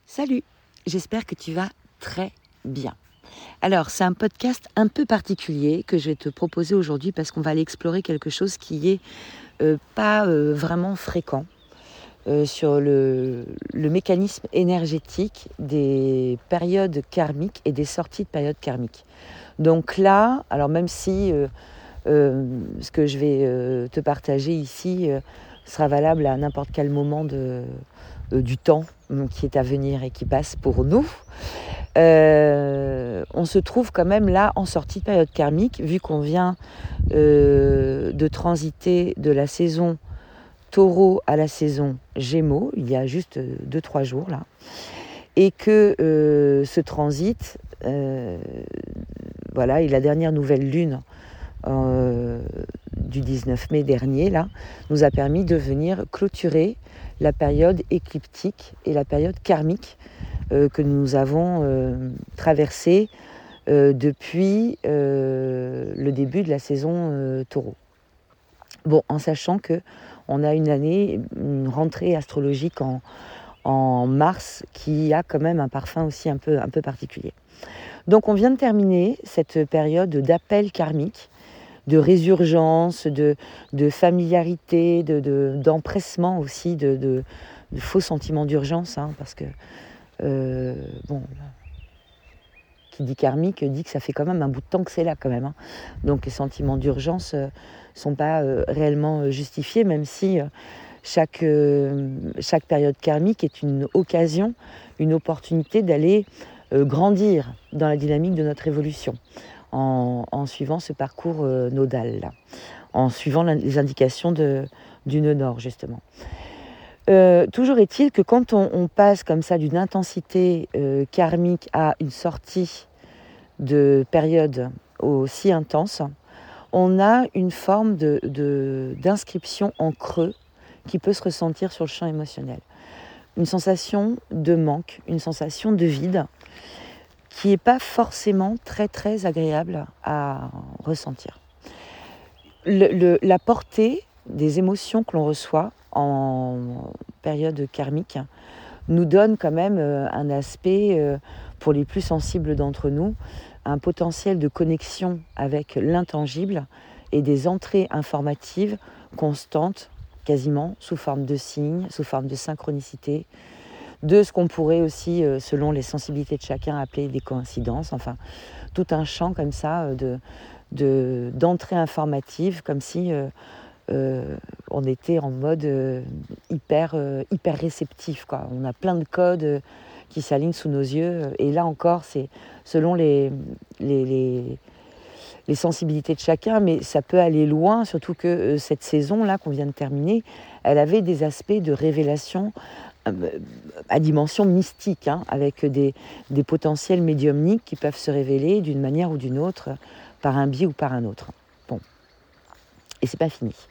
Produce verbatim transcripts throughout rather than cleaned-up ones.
Salut, j'espère que tu vas très bien. Alors, c'est un podcast un peu particulier que je vais te proposer aujourd'hui parce qu'on va aller explorer quelque chose qui est euh, pas euh, vraiment fréquent euh, sur le, le mécanisme énergétique des périodes karmiques et des sorties de périodes karmiques. Donc là, alors même si euh, euh, ce que je vais euh, te partager ici euh, sera valable à n'importe quel moment de, euh, du temps euh, qui est à venir et qui passe pour nous, euh, on se trouve quand même là en sortie de période karmique, vu qu'on vient euh, de transiter de la saison Taureau à la saison Gémeaux, il y a juste deux trois jours là, et que euh, ce transit, euh, voilà, et la dernière nouvelle lune euh, du dix-neuf mai dernier, là, nous a permis de venir clôturer la période écliptique et la période karmique euh, que nous avons euh, traversée euh, depuis euh, le début de la saison euh, Taureau. Bon, en sachant que on a une année, une rentrée astrologique en, en mars qui a quand même un parfum aussi un peu, un peu particulier. Donc on vient de terminer cette période d'appel karmique, de résurgence, de, de familiarité, de, de, d'empressement aussi, de, de, de faux sentiments d'urgence, hein, parce que, euh, bon, qui dit karmique dit que ça fait quand même un bout de temps que c'est là quand même. Hein. Donc les sentiments d'urgence ne euh, sont pas euh, réellement euh, justifiés, même si euh, chaque, euh, chaque période karmique est une occasion, une opportunité d'aller euh, grandir dans la dynamique de notre évolution. En, en suivant ce parcours euh, nodal, là, en suivant les indications de, du nœud nord, justement. Euh, toujours est-il que quand on, on passe comme ça d'une intensité euh, karmique à une sortie de période aussi intense, on a une forme de, de, d'inscription en creux qui peut se ressentir sur le champ émotionnel. Une sensation de manque, une sensation de vide, qui n'est pas forcément très très agréable à ressentir. Le, le, la portée des émotions que l'on reçoit en période karmique nous donne quand même un aspect, pour les plus sensibles d'entre nous, un potentiel de connexion avec l'intangible et des entrées informatives constantes, quasiment sous forme de signes, sous forme de synchronicité, de ce qu'on pourrait aussi, euh, selon les sensibilités de chacun, appeler des coïncidences, enfin, tout un champ comme ça de, de, d'entrée informative, comme si euh, euh, on était en mode euh, hyper, euh, hyper réceptif, quoi. On a plein de codes euh, qui s'alignent sous nos yeux, et là encore, c'est selon les, les, les, les sensibilités de chacun, mais ça peut aller loin, surtout que euh, cette saison-là qu'on vient de terminer, elle avait des aspects de révélation à dimension mystique, hein, avec des, des potentiels médiumniques qui peuvent se révéler d'une manière ou d'une autre, par un biais ou par un autre. Bon, et c'est pas fini.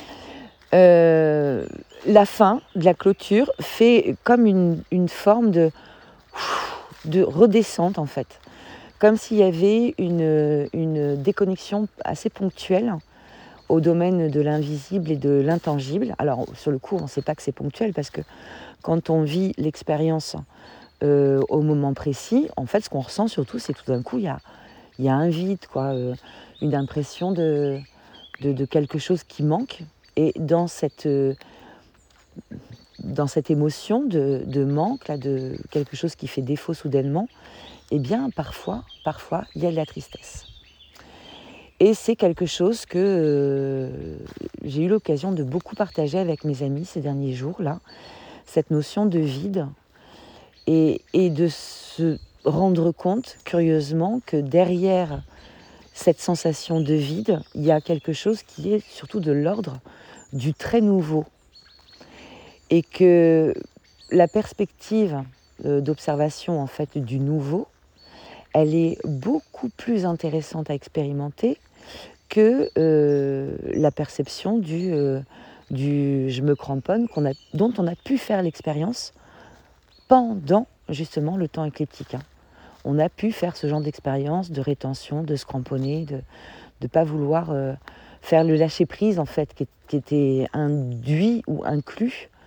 Euh, la fin de la clôture fait comme une, une forme de, de redescente, en fait, comme s'il y avait une, une déconnexion assez ponctuelle au domaine de l'invisible et de l'intangible. Alors, sur le coup, on ne sait pas que c'est ponctuel, parce que quand on vit l'expérience euh, au moment précis, en fait, ce qu'on ressent surtout, c'est tout d'un coup, il y a, y a un vide, quoi, euh, une impression de, de, de quelque chose qui manque. Et dans cette, euh, dans cette émotion de, de manque, là, de quelque chose qui fait défaut soudainement, eh bien, parfois, parfois, il y a de la tristesse. Et c'est quelque chose que euh, j'ai eu l'occasion de beaucoup partager avec mes amis ces derniers jours-là, cette notion de vide, et, et de se rendre compte, curieusement, que derrière cette sensation de vide, il y a quelque chose qui est surtout de l'ordre du très nouveau. Et que la perspective d'observation, en fait, du nouveau, elle est beaucoup plus intéressante à expérimenter que euh, la perception du, euh, du je me cramponne qu'on a, dont on a pu faire l'expérience pendant justement le temps écliptique. Hein. On a pu faire ce genre d'expérience de rétention, de se cramponner, de ne pas vouloir euh, faire le lâcher-prise, en fait, qui, qui était induit ou inclus,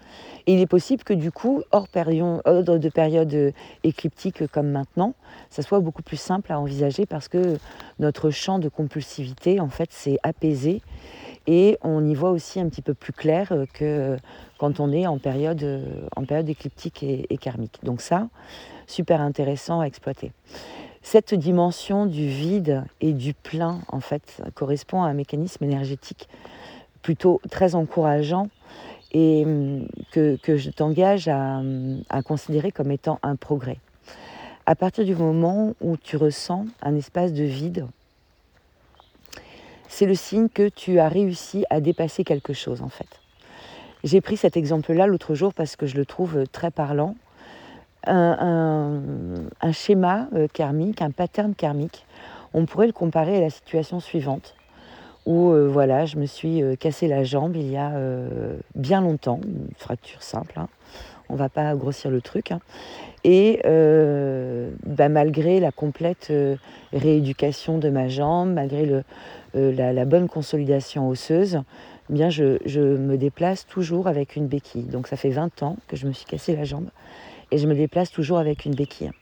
Et il est possible que du coup, hors, période, hors de période euh, écliptique comme maintenant, ça soit beaucoup plus simple à envisager parce que notre champ de compulsivité, en fait, s'est apaisé et on y voit aussi un petit peu plus clair que quand on est en période, en période écliptique et, et karmique. Donc ça, super intéressant à exploiter. Cette dimension du vide et du plein, en fait, correspond à un mécanisme énergétique plutôt très encourageant et que, que je t'engage à, à considérer comme étant un progrès. À partir du moment où tu ressens un espace de vide, c'est le signe que tu as réussi à dépasser quelque chose, en fait. J'ai pris cet exemple-là l'autre jour parce que je le trouve très parlant. Un, un, un schéma euh, karmique, un pattern karmique, on pourrait le comparer à la situation suivante, où euh, voilà, je me suis euh, cassé la jambe il y a euh, bien longtemps, une fracture simple, hein. On ne va pas grossir le truc, hein. Et euh, bah, malgré la complète euh, rééducation de ma jambe, malgré le, euh, la, la bonne consolidation osseuse, eh bien je, je me déplace toujours avec une béquille. Donc ça fait vingt ans que je me suis cassé la jambe et je me déplace toujours avec une béquille.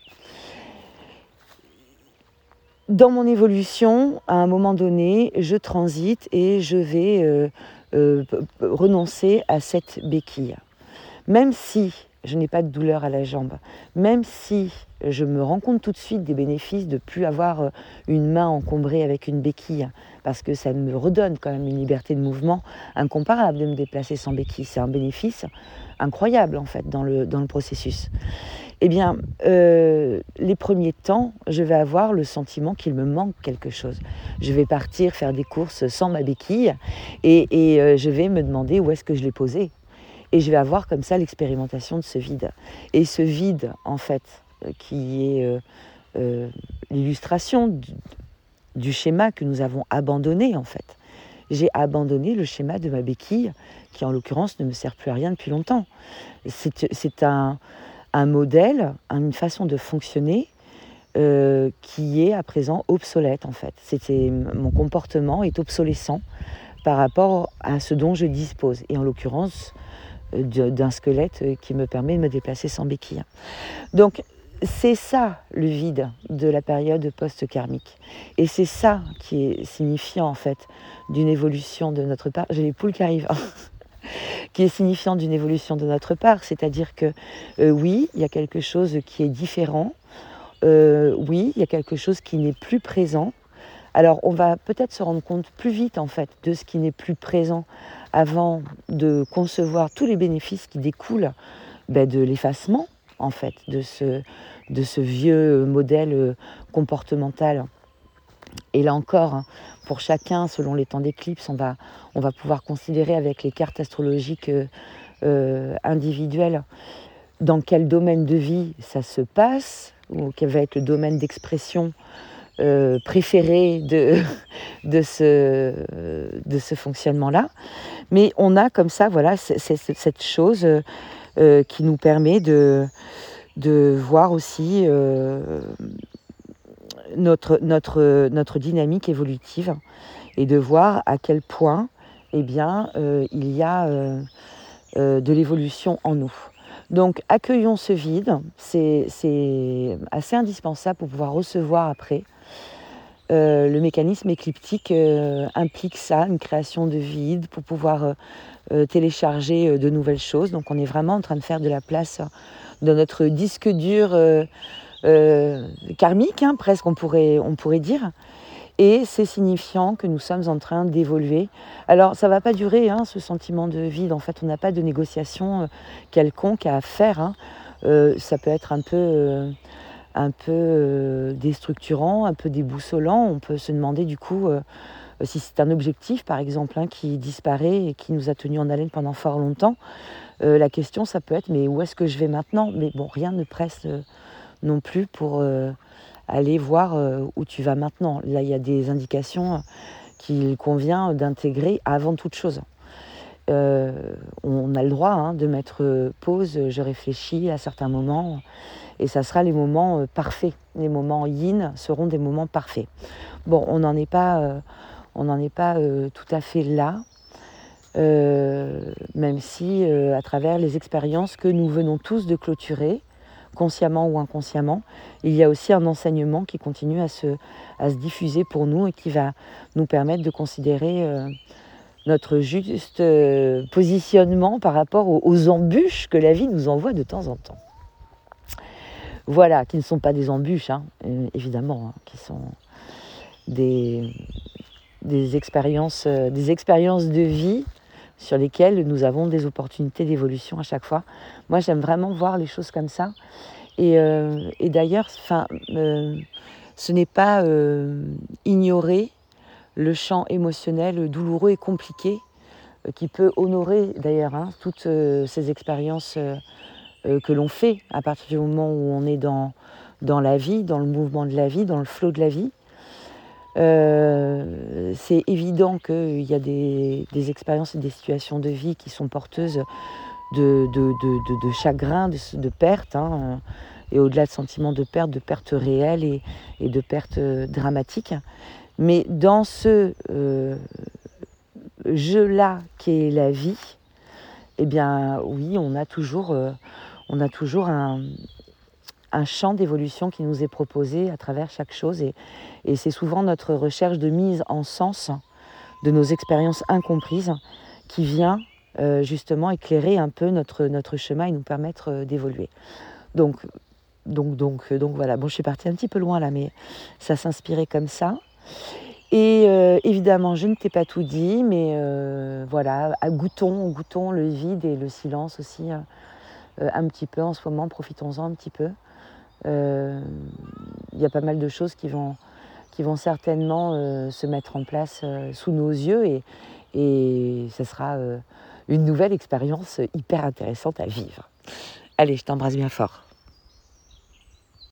Dans mon évolution, à un moment donné, je transite et je vais euh, euh, renoncer à cette béquille. Même si je n'ai pas de douleur à la jambe, même si je me rends compte tout de suite des bénéfices de ne plus avoir une main encombrée avec une béquille, parce que ça me redonne quand même une liberté de mouvement incomparable de me déplacer sans béquille. C'est un bénéfice incroyable en fait dans le, dans le processus. Eh bien, euh, les premiers temps, je vais avoir le sentiment qu'il me manque quelque chose. Je vais partir faire des courses sans ma béquille et, et euh, je vais me demander où est-ce que je l'ai posée. Et je vais avoir comme ça l'expérimentation de ce vide. Et ce vide, en fait, qui est euh, euh, l'illustration du, du schéma que nous avons abandonné, en fait. J'ai abandonné le schéma de ma béquille, qui en l'occurrence ne me sert plus à rien depuis longtemps. C'est, c'est un, un modèle, une façon de fonctionner euh, qui est à présent obsolète, en fait. C'était, mon comportement est obsolescent par rapport à ce dont je dispose. Et en l'occurrence, d'un squelette qui me permet de me déplacer sans béquille. Donc c'est ça le vide de la période post-karmique. Et c'est ça qui est signifiant en fait d'une évolution de notre part. J'ai les poules qui arrivent. qui est signifiant d'une évolution de notre part. C'est-à-dire que euh, oui, il y a quelque chose qui est différent. Euh, oui, il y a quelque chose qui n'est plus présent. Alors on va peut-être se rendre compte plus vite en fait de ce qui n'est plus présent avant de concevoir tous les bénéfices qui découlent ben, de l'effacement en fait de ce, de ce vieux modèle comportemental. Et là encore, pour chacun, selon les temps d'éclipse, on va, on va pouvoir considérer avec les cartes astrologiques euh, individuelles dans quel domaine de vie ça se passe, ou quel va être le domaine d'expression Euh, préféré de, de, ce, de ce fonctionnement-là. Mais on a comme ça, voilà, c'est, c'est cette chose euh, qui nous permet de, de voir aussi euh, notre, notre, notre dynamique évolutive et de voir à quel point eh bien, euh, il y a euh, euh, de l'évolution en nous. Donc accueillons ce vide, c'est, c'est assez indispensable pour pouvoir recevoir après. Euh, le mécanisme écliptique euh, implique ça, une création de vide pour pouvoir euh, euh, télécharger euh, de nouvelles choses. Donc on est vraiment en train de faire de la place dans notre disque dur euh, euh, karmique, hein, presque on pourrait, on pourrait dire. Et c'est signifiant que nous sommes en train d'évoluer. Alors ça ne va pas durer, hein, ce sentiment de vide. En fait, on n'a pas de négociation euh, quelconque à faire, hein. Euh, ça peut être un peu... Euh, un peu euh, déstructurant, un peu déboussolant. On peut se demander du coup euh, si c'est un objectif par exemple hein, qui disparaît et qui nous a tenus en haleine pendant fort longtemps. Euh, la question ça peut être mais où est-ce que je vais maintenant? Mais bon, rien ne presse euh, non plus pour euh, aller voir euh, où tu vas maintenant. Là il y a des indications qu'il convient d'intégrer avant toute chose. Euh, on a le droit hein, de mettre pause, je réfléchis à certains moments et ça sera les moments euh, parfaits. Les moments yin seront des moments parfaits. Bon, on n'en est pas, euh, on n'en est pas euh, tout à fait là. euh, même si euh, à travers les expériences que nous venons tous de clôturer, consciemment ou inconsciemment, il y a aussi un enseignement qui continue à se, à se diffuser pour nous et qui va nous permettre de considérer euh, notre juste euh, positionnement par rapport aux, aux embûches que la vie nous envoie de temps en temps. Voilà, qui ne sont pas des embûches, hein, évidemment, hein, qui sont des, des, expériences, euh, des expériences de vie sur lesquelles nous avons des opportunités d'évolution à chaque fois. Moi, j'aime vraiment voir les choses comme ça. Et, euh, et d'ailleurs, euh, ce n'est pas euh, ignorer le champ émotionnel douloureux et compliqué euh, qui peut honorer d'ailleurs hein, toutes euh, ces expériences euh, euh, que l'on fait à partir du moment où on est dans, dans la vie, dans le mouvement de la vie, dans le flot de la vie. Euh, c'est évident qu'il y a des, des expériences et des situations de vie qui sont porteuses de, de, de, de, de chagrin, de, de perte, hein, et au-delà de sentiments de perte, de perte réelle et, et de perte dramatique. Mais dans ce euh, jeu-là qui est la vie, eh bien oui, on a toujours, euh, on a toujours un... un champ d'évolution qui nous est proposé à travers chaque chose et, et c'est souvent notre recherche de mise en sens de nos expériences incomprises qui vient euh, justement éclairer un peu notre, notre chemin et nous permettre euh, d'évoluer. Donc, donc, donc, donc voilà, bon je suis partie un petit peu loin là mais ça s'inspirait comme ça. Et euh, évidemment je ne t'ai pas tout dit mais euh, voilà, goûtons, goûtons le vide et le silence aussi euh, un petit peu en ce moment, profitons-en un petit peu. Il euh, y a pas mal de choses qui vont, qui vont certainement euh, se mettre en place euh, sous nos yeux et, et ce sera euh, une nouvelle expérience hyper intéressante à vivre. Allez, je t'embrasse bien fort.